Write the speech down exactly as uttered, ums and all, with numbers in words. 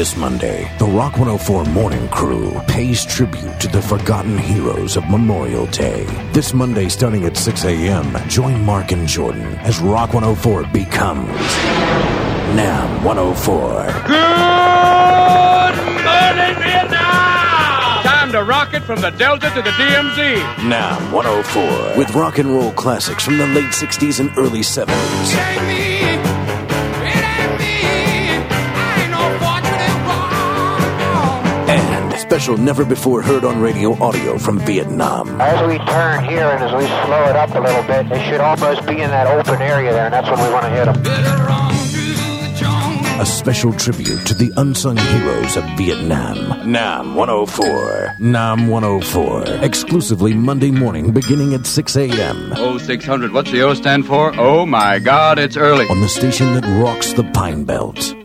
This Monday, the Rock one oh four Morning Crew pays tribute to the forgotten heroes of Memorial Day. This Monday, starting at six a.m., join Mark and Jordan as Rock one oh four becomes Nam one oh four. Good morning, Vietnam! Time to rock it from the Delta to the D M Z. Nam one oh four. With rock and roll classics from the late sixties and early seventies. It ain't me. It ain't me. I ain't no fortunate wrong. And special never-before-heard-on-radio audio from Vietnam. As we turn here and as we slow it up a little bit, they should almost be in that open area there, and that's when we want to hit them. A special tribute to the unsung heroes of Vietnam. Nam one oh four. Nam one oh four. Exclusively Monday morning beginning at six a.m. Oh, six hundred. What's the O stand for? Oh, my God, it's early. On the station that rocks the Pine Belt.